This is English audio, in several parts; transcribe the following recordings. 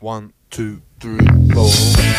1, 2, 3, 4.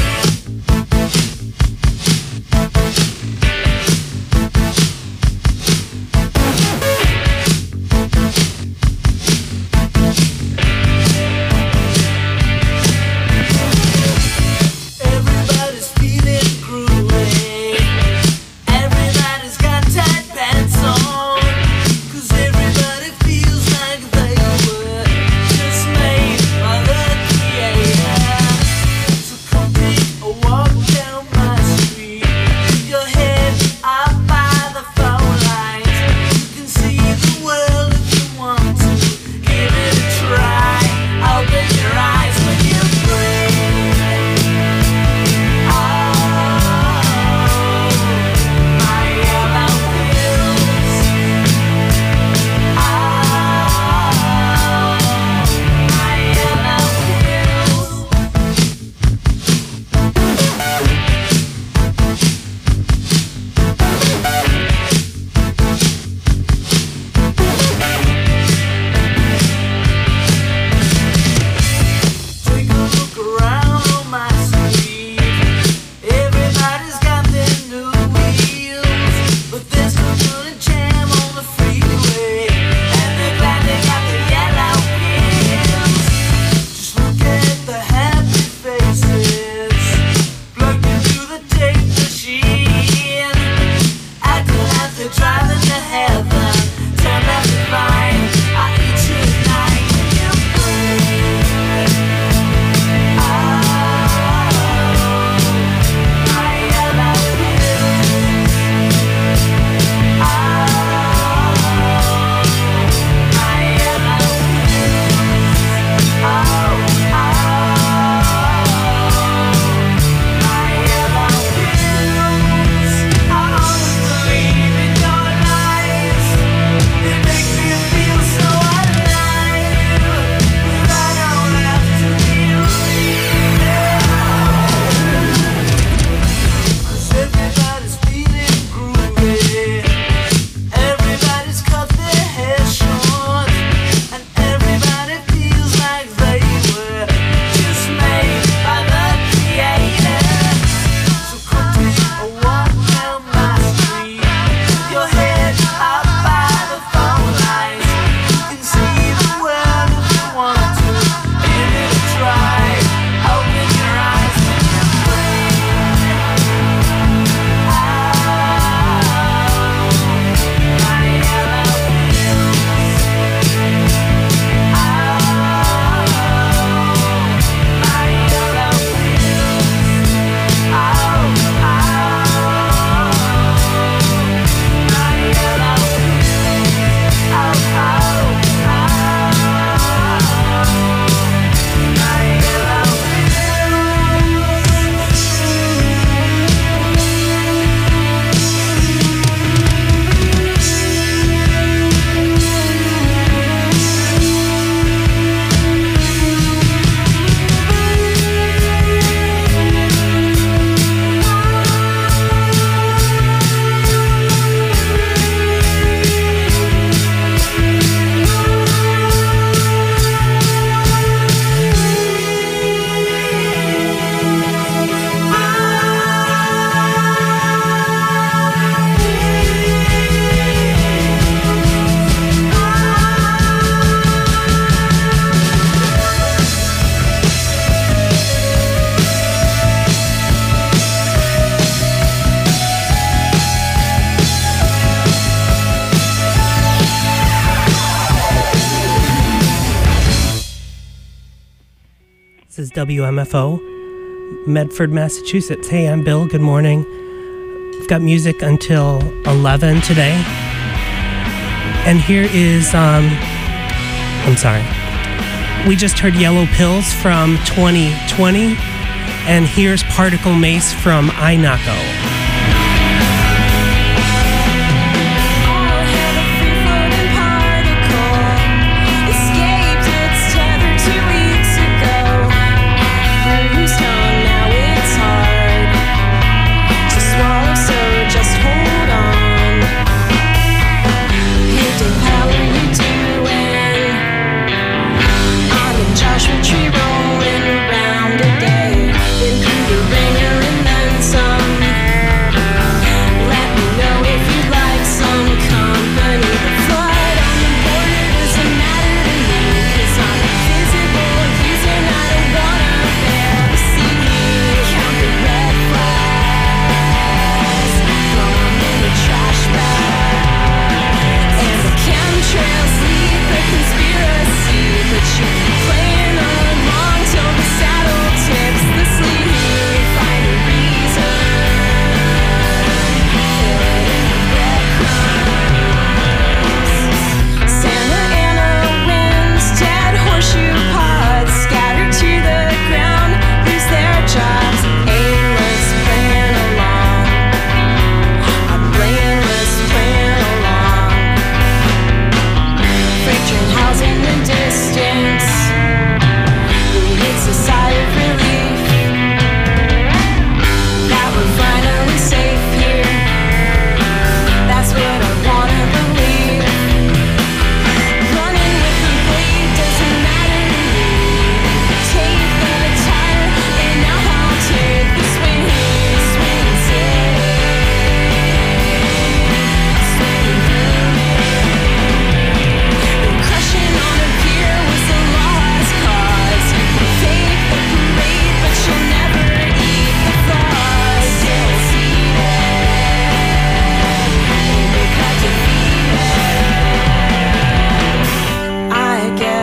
This is WMFO, Medford, Massachusetts. Hey, I'm Bill. Good morning. We've got music until 11 today. And here is, I'm sorry. We just heard Yellow Pills from 2020. And here's Particle Mace from Inako. Tree rolling around.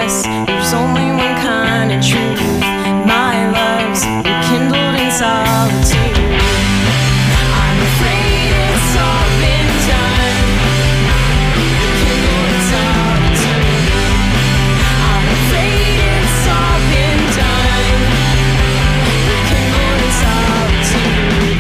us. There's only one kind of truth. My love's rekindled in solitude. I'm afraid it's all been done. Rekindled in solitude. I'm afraid it's all been done. Rekindled in solitude.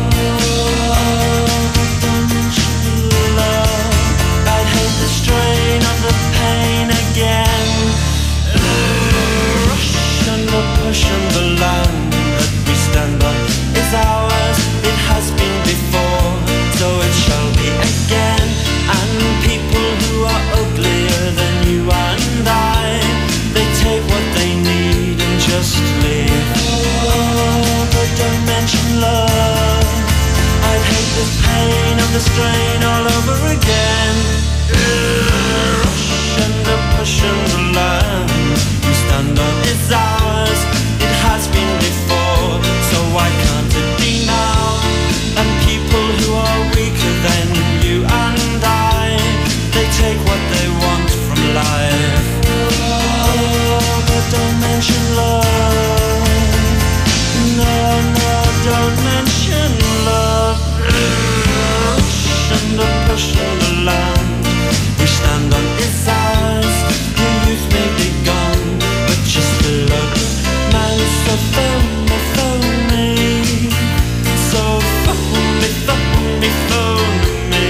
Strange ocean alone. We stand on its eyes. Your youth may be gone, but you're still a man. So phone me, so phone me, phone me, phone me.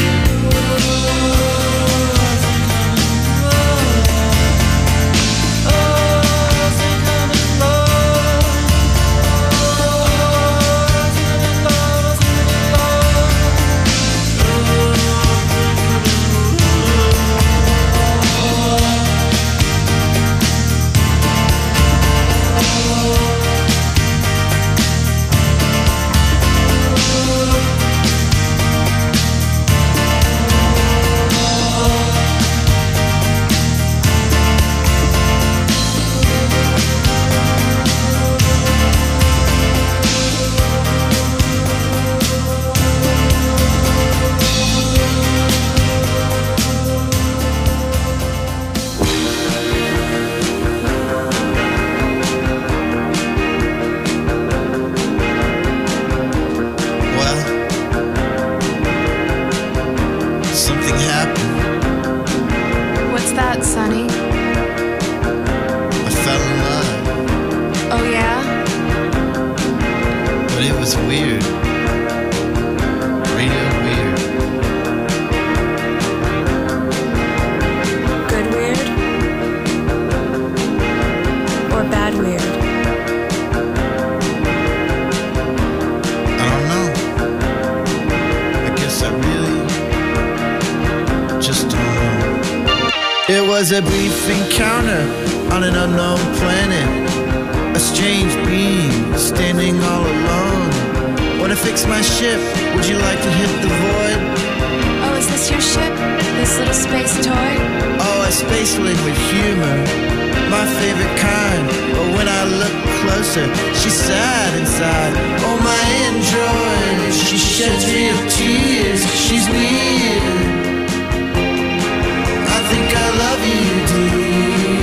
It was a brief encounter on an unknown planet. A strange being standing all alone. Wanna fix my ship? Would you like to hit the void? Oh, is this your ship? This little space toy? Oh, a spaceling with humor, my favorite kind. But when I look closer, she's sad inside. Oh, my android, she sheds real tears. She's weird. I think I love you, dear.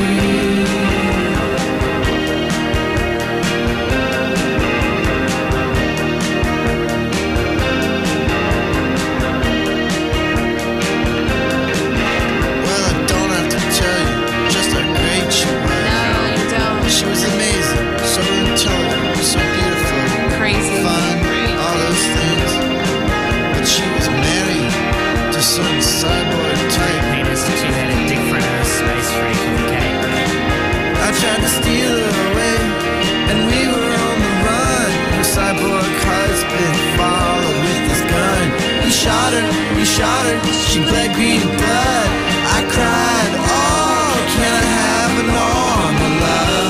Well, I don't have to tell you just how great she was. No, you don't. She was amazing, so intelligent, so beautiful, Crazy. fun, all those things. But she was married to some cyborg type. Penis, she had a dick for her space freak, okay? I tried to steal her away, and we were on the run. Her cyborg husband followed with his gun. He shot her, she bled green blood. I cried, oh, can I have a normal love?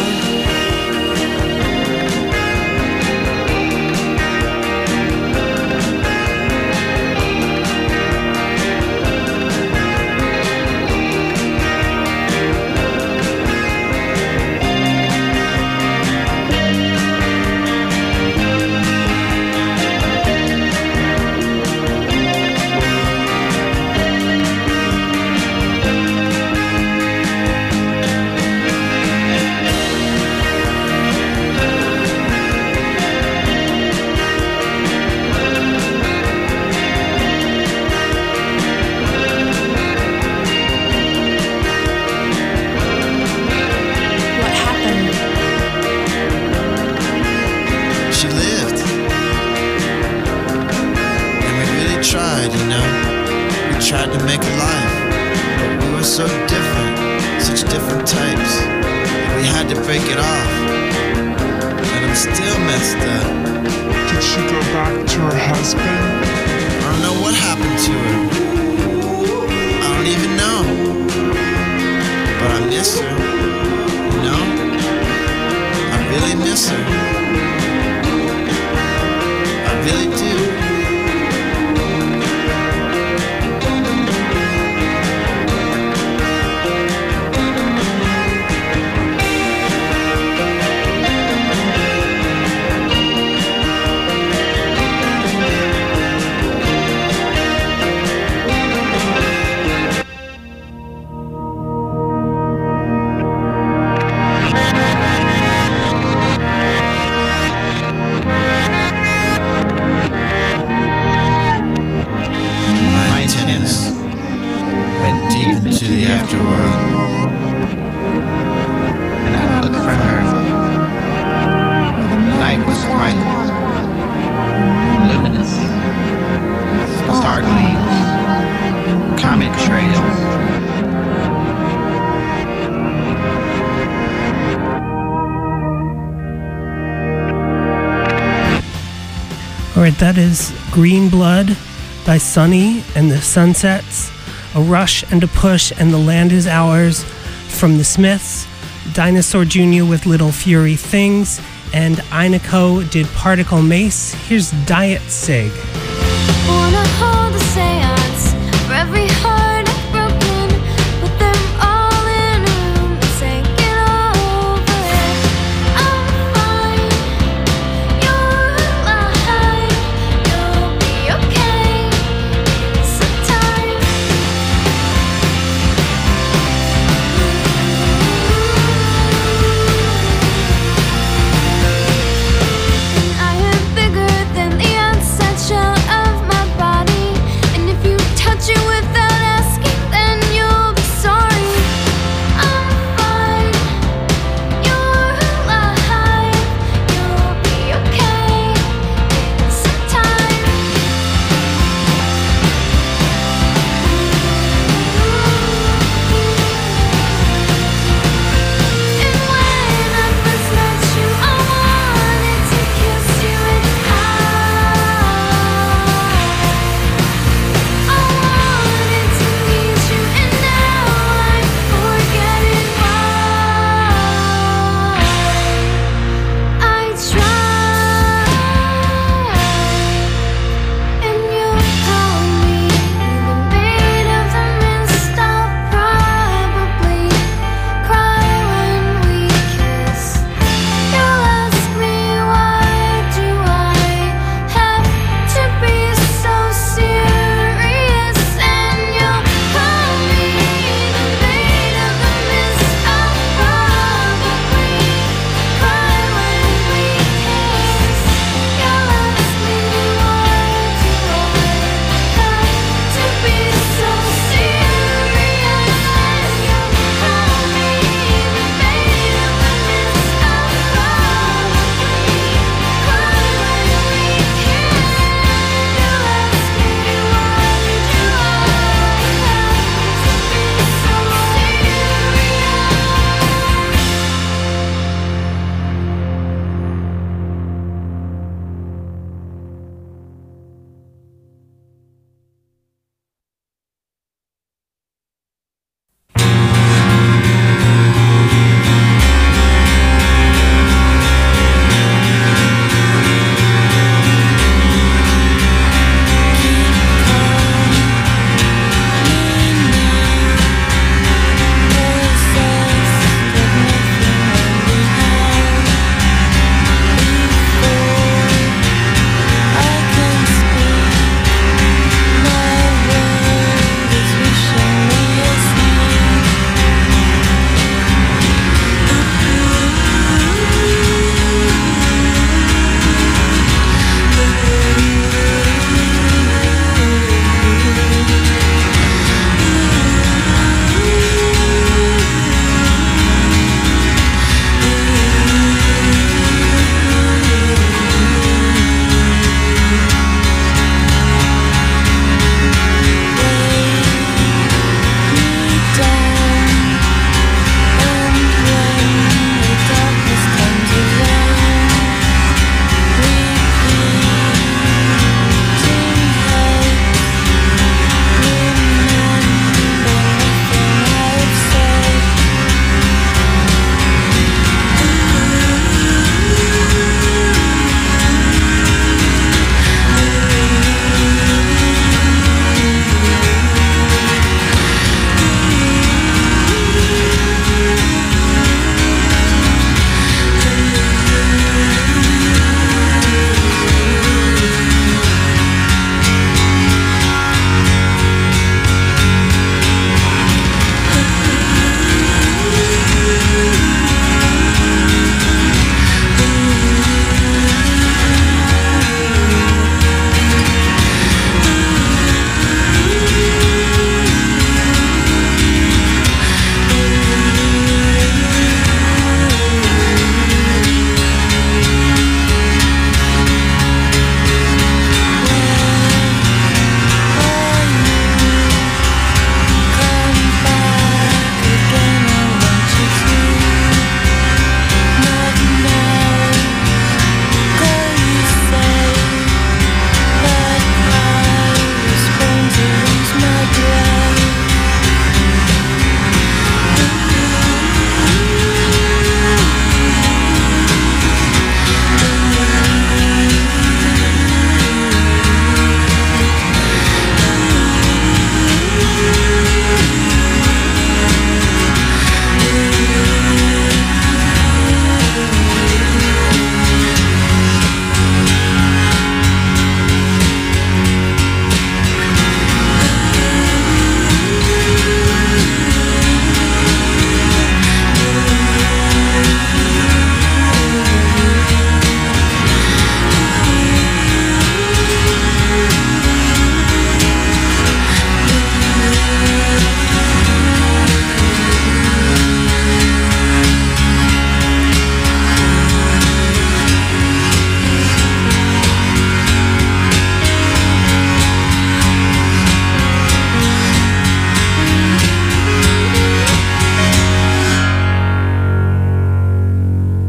What happened? She lived. And we really tried, you know. We tried to make a life. But we were so different, such different types. We had to break it off. And I'm still messed up. Did she go back to her husband? I don't know what happened to her. I don't even know. But I miss her. You know? I really miss her. I really do. to the afterworld. And I looked for her. The night was quite luminous. Star gleams, comet trails. All right, that is Green Blood by Sunny and the Sunsets, A Rush and a Push and The Land Is Ours from the Smiths, Dinosaur Jr. with Little Fury Things, and Inako did Particle Mace. Here's Diet Sig. Wanna hold a seance for every heart I've broken. Put them all in a room and say, get over it. I'm fine. You're alive. You'll be okay sometime. And I am bigger than the outside shell of my body.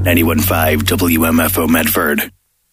91.5 WMFO Medford.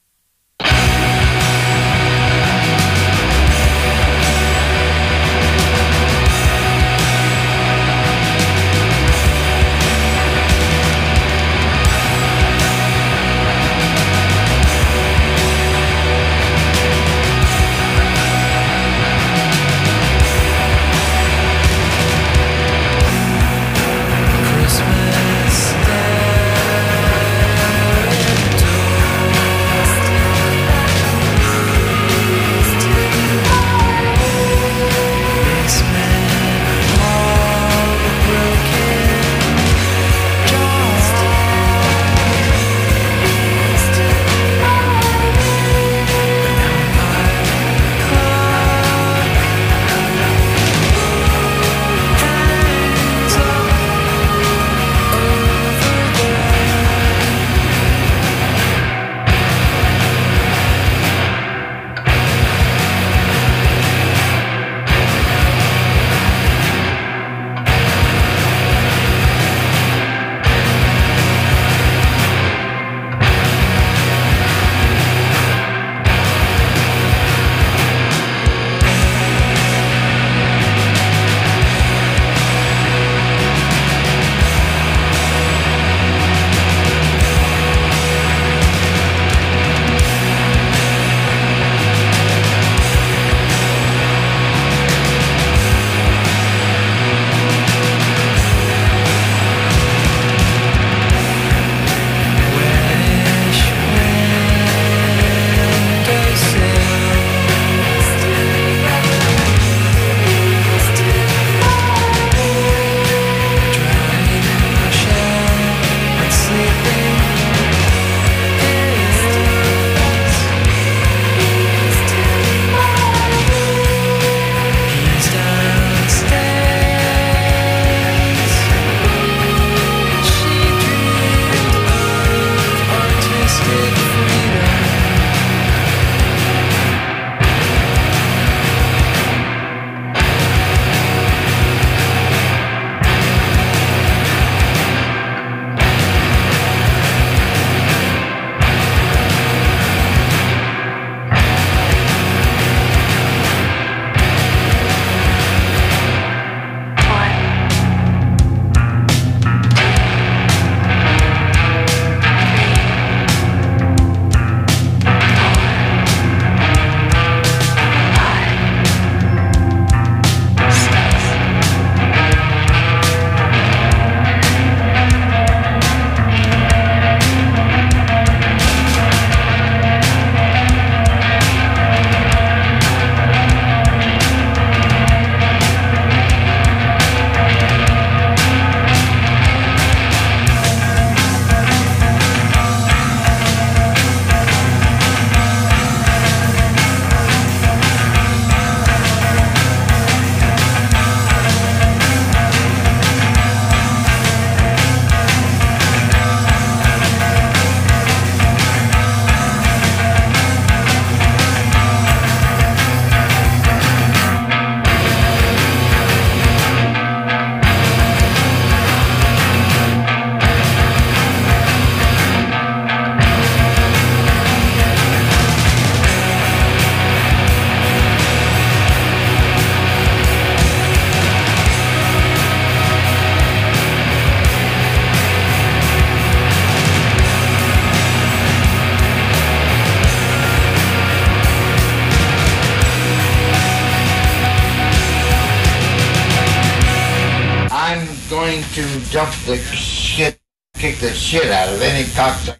going to jump the shit, kick the shit out of any cocksucker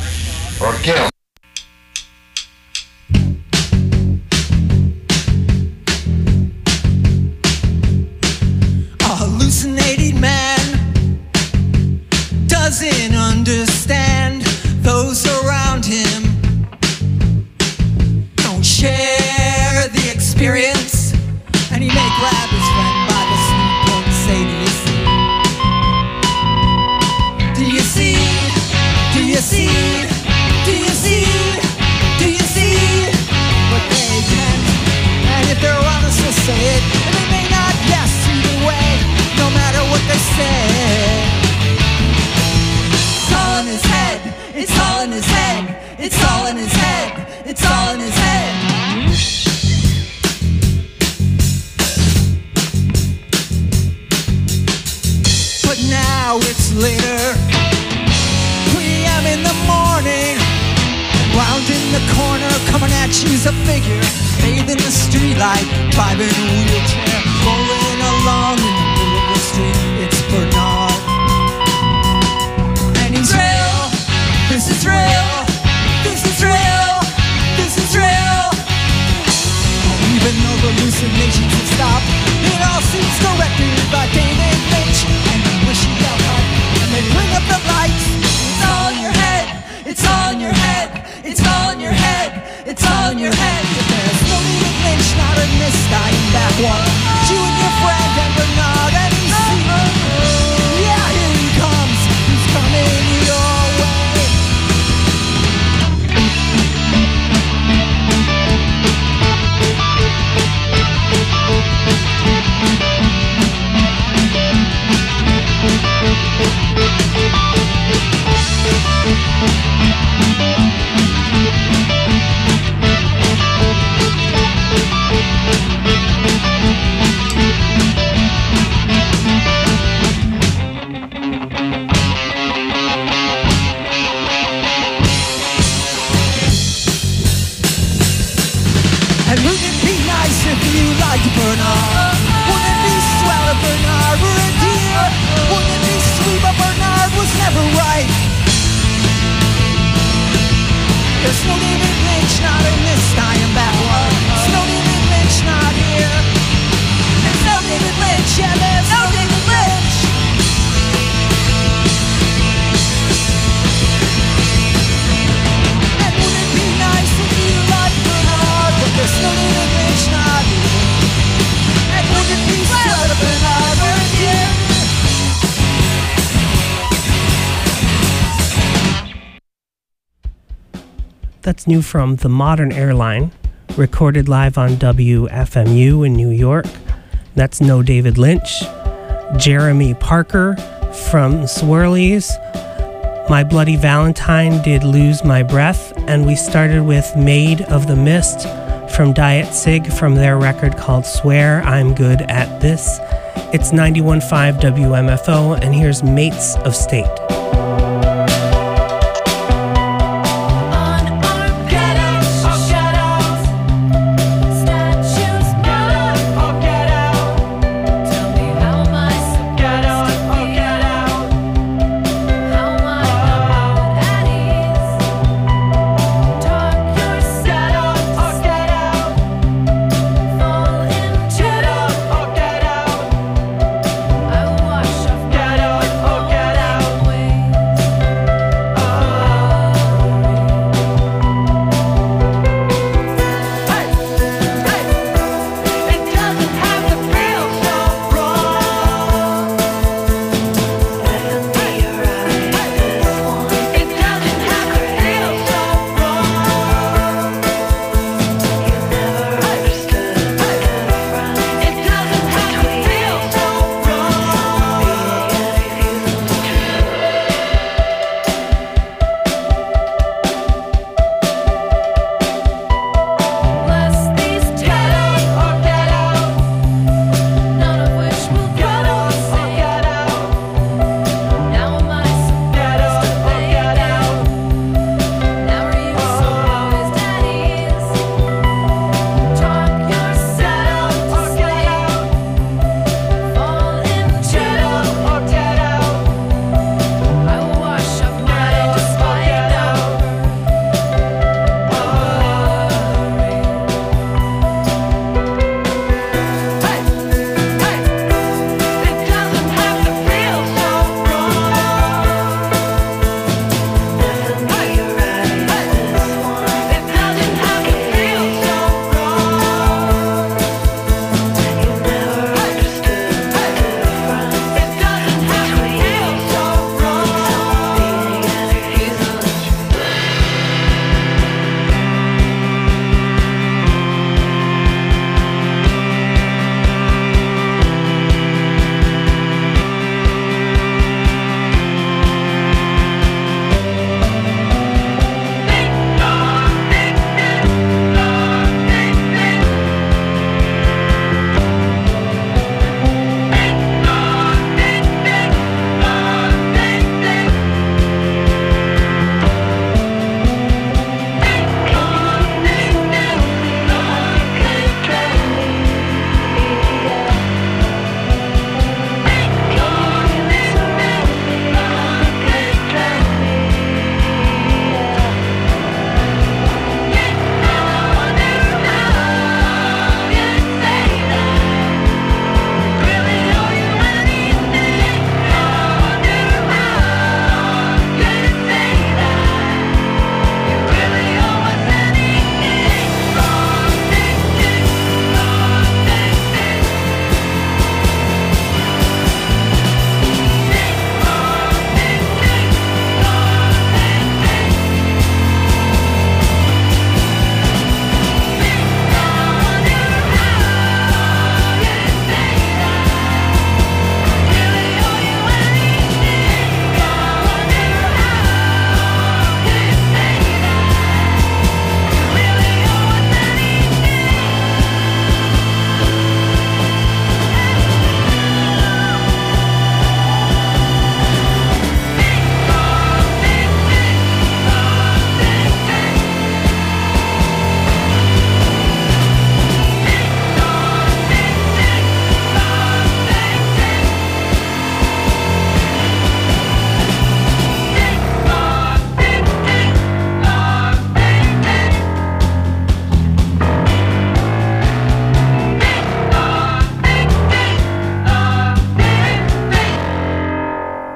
or kill. A hallucinated man doesn't understand those around him, don't share the experience, and he may grab his friend by the sleeve and say, do you see, do you see, do you see, do you see later. 3 a.m. in the morning, round in the corner, coming at you's a figure, bathed in the streetlight, driving a wheelchair, rolling along in the middle of the street. It's Bernard, and he's real. This is real. This is real. This is real. Even though the hallucinations have stopped, it all seems directed by David Lynch. And you wish you yelled hard, and they bring up the lights. It's all in your head. It's all in your head. It's all in your head. It's all in your head. But there's no David Lynch, not in this dying back one. It's you and your friend and Bernard, and he's yeah, here he comes. He's coming your way. And wouldn't it be nice if you liked Bernard? Wouldn't it be swell if Bernard were a dear? Wouldn't it be sweet but Bernard was never right? There's no David Lynch, not in this dying back one. There's no David Lynch, not here. There's no David Lynch, yeah, there's no David Lynch. And wouldn't it be nice if you liked Bernard? But there's no David Lynch, not here. And wouldn't it be swell if Bernard were here? That's new from The Modern Airline, recorded live on WFMU in New York. That's No David Lynch. Jeremy Parker from Swirlies. My Bloody Valentine did Lose My Breath. And we started with Maid of the Mist from Diet Sig from their record called Swear I'm Good at This. It's 91.5 WMFO, and here's Mates of State. Get out.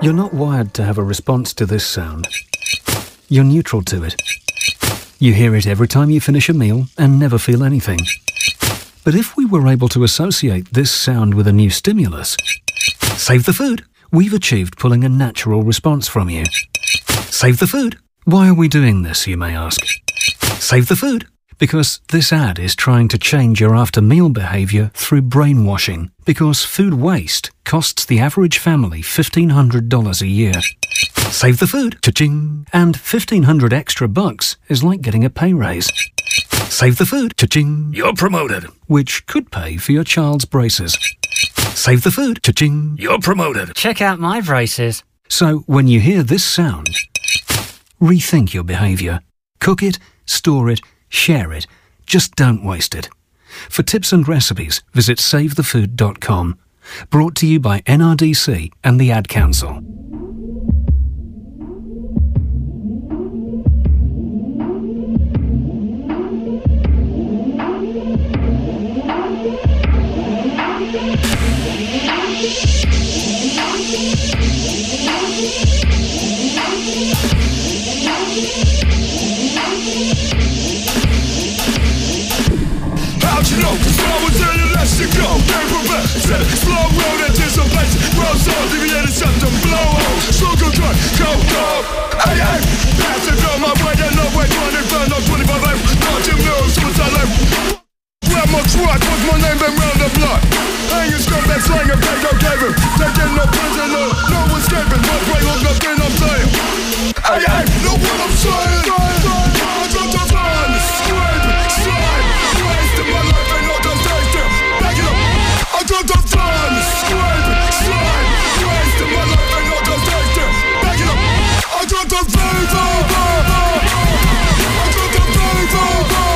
You're not wired to have a response to this sound. You're neutral to it. You hear it every time you finish a meal and never feel anything. But if we were able to associate this sound with a new stimulus, save the food, we've achieved pulling a natural response from you. Save the food. Why are we doing this, you may ask? Save the food. Because this ad is trying to change your after-meal behaviour through brainwashing. Because food waste costs the average family $1,500 a year. Save the food, cha-ching, and $1,500 extra bucks is like getting a pay raise. Save the food, cha-ching, you're promoted, which could pay for your child's braces. Save the food, cha-ching, you're promoted. Check out my braces. So when you hear this sound, rethink your behaviour. Cook it, store it, share it. Just don't waste it. For tips and recipes, visit savethefood.com. Brought to you by NRDC and the Ad Council. How'd you know? Cause I was in it, let's you go. They prevent, said it, slow road into some place. Rose on, deviated septum, blow on. Sugar cut, go. Hey, pass it on my way, no way, 25, no 25, don't you know, suicide life. Grab my truck, what's my name, been round the block. Hanging scrub that slang and bang, don't give him. Taking no prisoner, no escaping. No break, look, nothing I'm saying. Hey, know what I'm saying? I got the fun, scraping, slide. Wasting my life, ain't no just tasting. Back it up. I got the fun, scraping, slide. Wasting my life, ain't no just tasting. Back it up. I got the flavor. I got the flavor.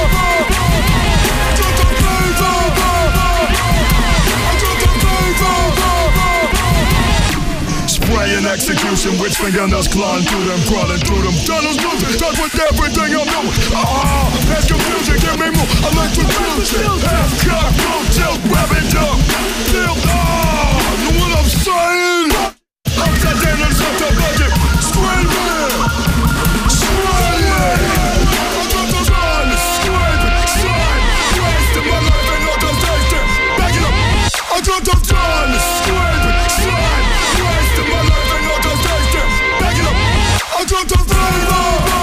Spray and execution, which fingernails clawing through them, crawling through them tunnels, losing touch with everything I'm doing. That's confusion, give me more electrocution. Half cock, full tilt, grab it up. Tilt, know what I'm saying? Upside down and up the budget. Screaming, screaming. I got the run, screaming, slide. Wasting my life and not just tasting. Back it up. I got the run, screaming, slide. Wasting my life and not just tasting. Back it up. I got the flavor.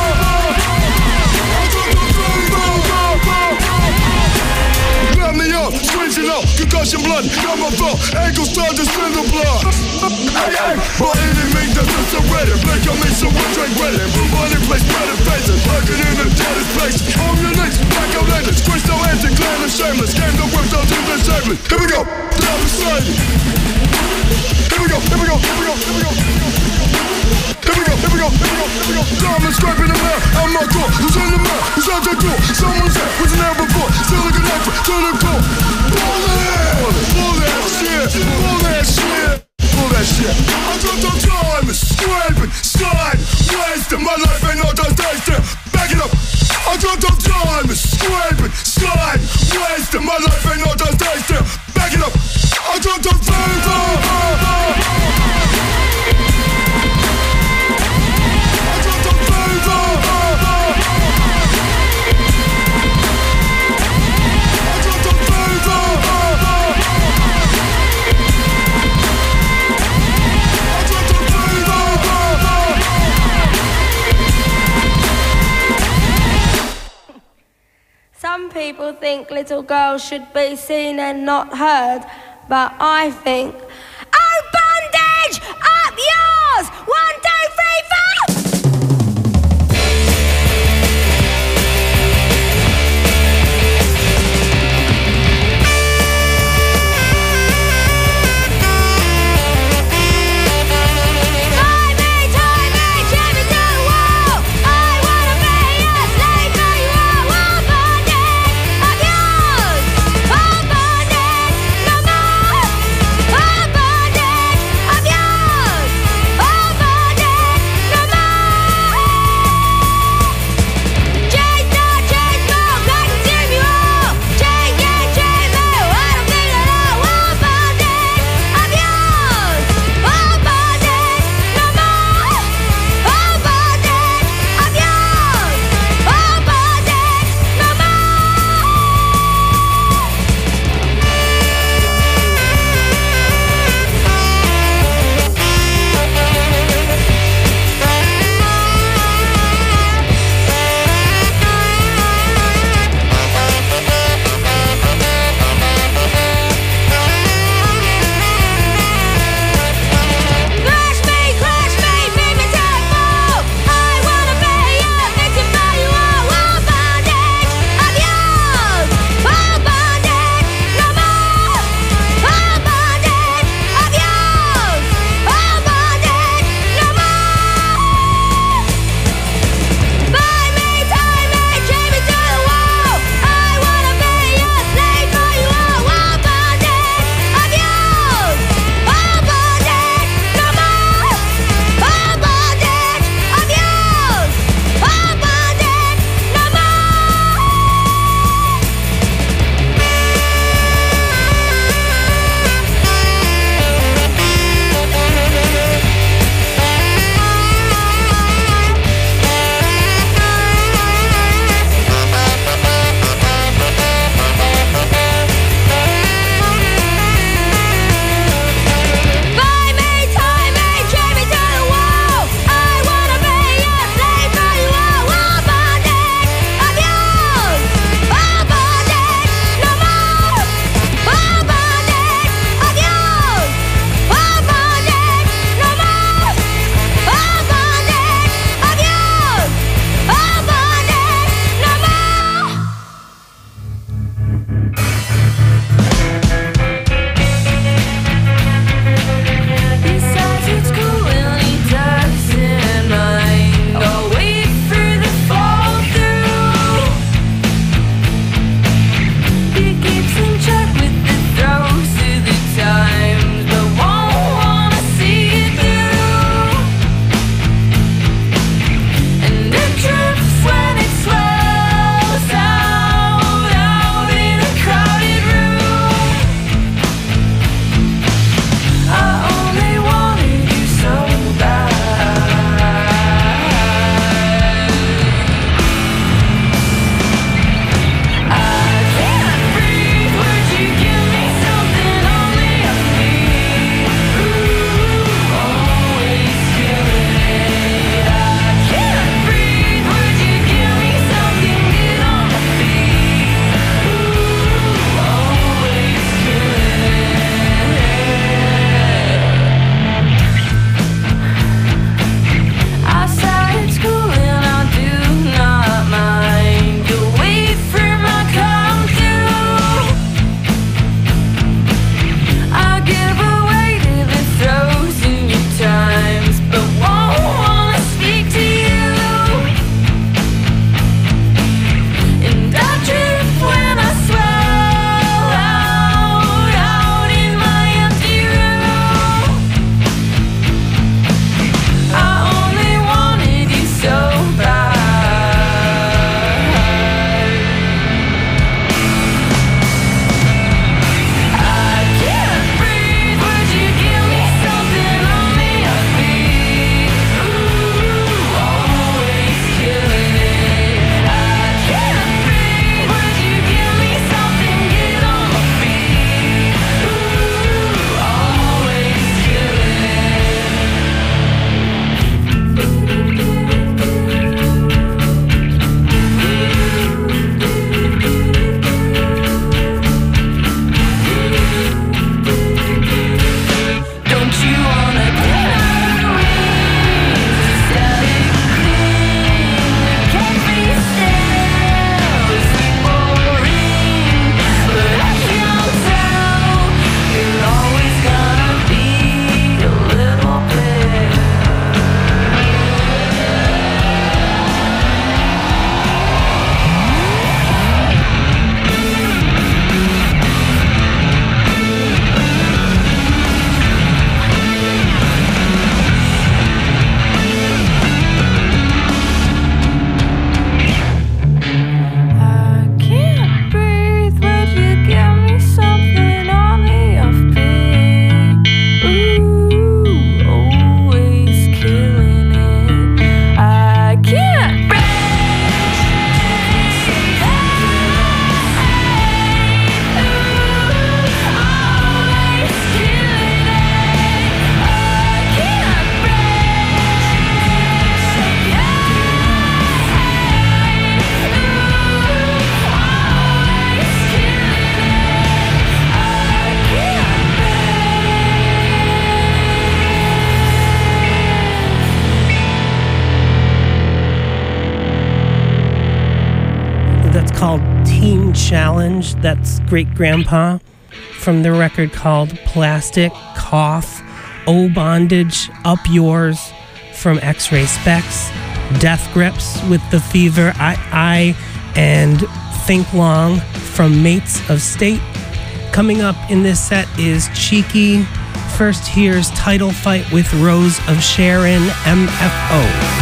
I got the flavor. Let me up, switching up, concussion blood, got my fault, ankles start to spin the blood. Hey, by any means that's surrender, blink on me so I drink ready. Blue money place, better faces, lurking in the deadest places. On your knees, back out legends, crystal anti, clan and shameless. Game the whip, don't do the shameless. Here we go, down the slide. Here we go. Diamond scraping the mirror, out my door. Who's in the mirror? Who's out the door? Someone's there, was there before. Still a connector to the core. Pull that shit. I got the time, scraping, slide, wasting my life ain't no just tasting. Back it up. I got the time, scraping, slide, wasting my life ain't no just tasting. Back it up. I got the flavor. Some people think little girls should be seen and not heard, but I think, oh, bondage! Up yours! 1, 2, 3, 4! Bondage, no more! Challenge, that's Great Grandpa, from the record called Plastic, Cough, Oh Bondage, Up Yours from X-Ray Specs, Death Grips with The Fever, I, and Think Long from Mates of State. Coming up in this set is Cheeky. First, here's Title Fight with Rose of Sharon, MFO.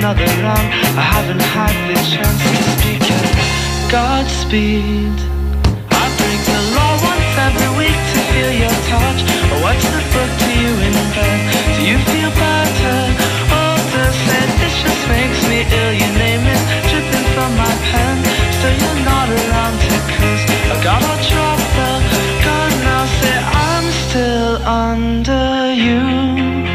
another wrong. I haven't had the chance to speak it. Godspeed. I break the law once every week to feel your touch. I watch the book to you in bed. Do you feel better? Oh, does it? This just makes me ill. Your name is dripping from my pen. So you're not around to kiss. I gotta drop the gun now. Say I'm still under you.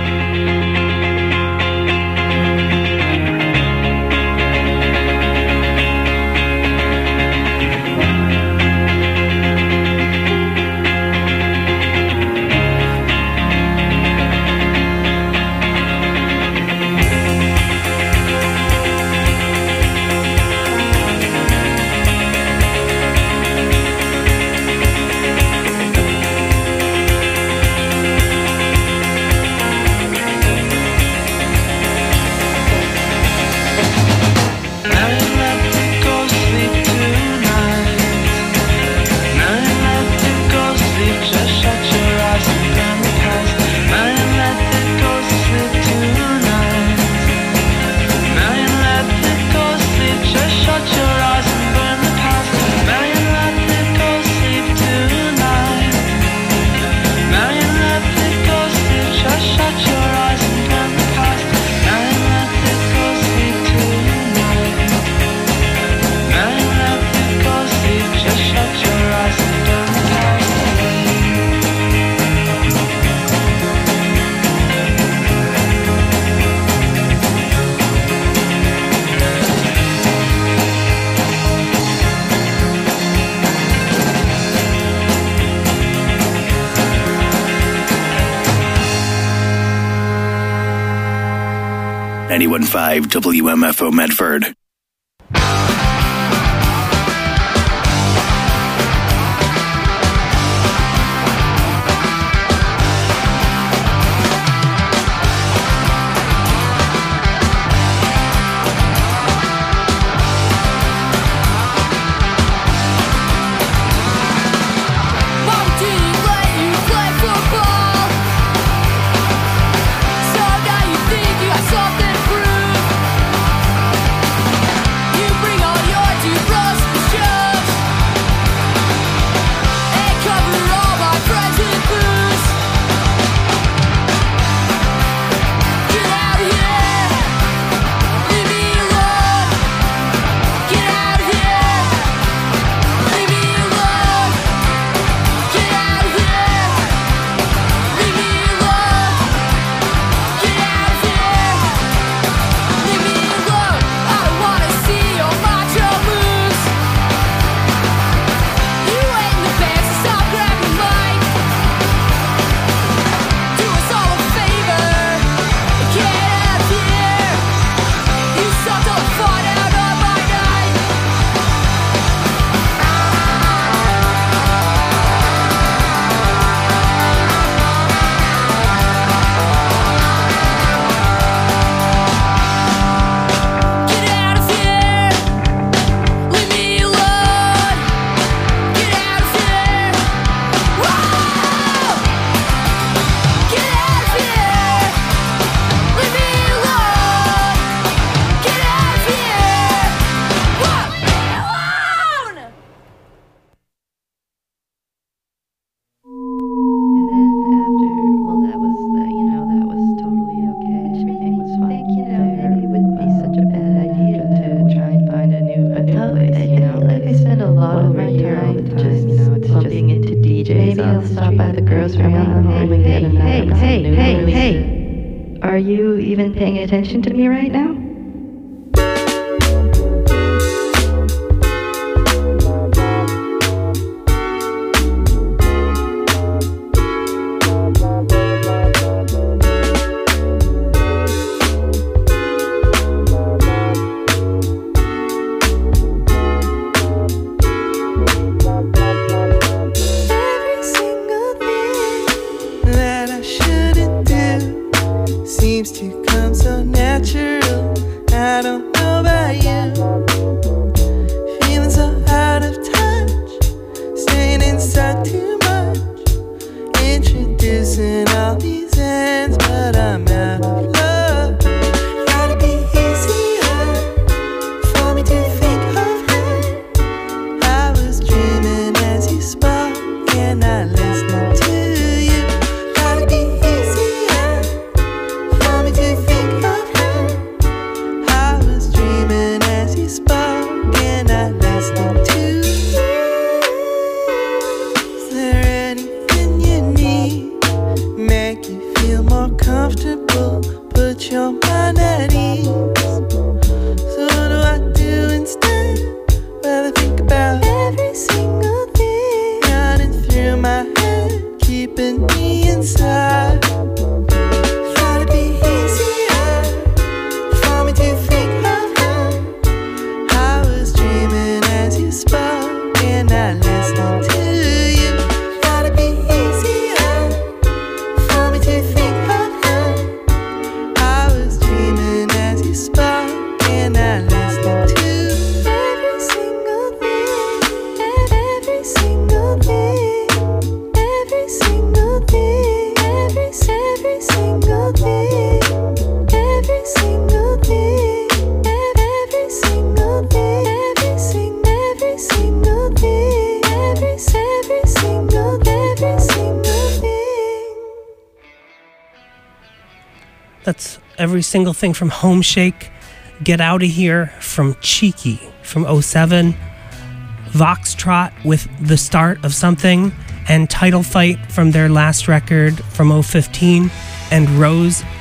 WMFO Medford. Are you even paying attention to me right now? All these ends, but I'm out of love. Gotta be easy. put your mind at ease. So what do I do instead? Well, I think about every single thing running through my head, keeping me inside. Thought it'd be easier for me to think of her. I was dreaming as you spoke, and I listened to you. Thought it'd be easier for me to think of her. I was dreaming as you spoke, and I listened to every single thing, every single thing, every single thing, every single thing, every single thing, every single thing, every single thing, every single thing. That's Every Single Thing from Home Shake. Get Out of Here from Cheeky from 07. Voxtrot with The Start of Something, and Title Fight from their last record from 015, and Rose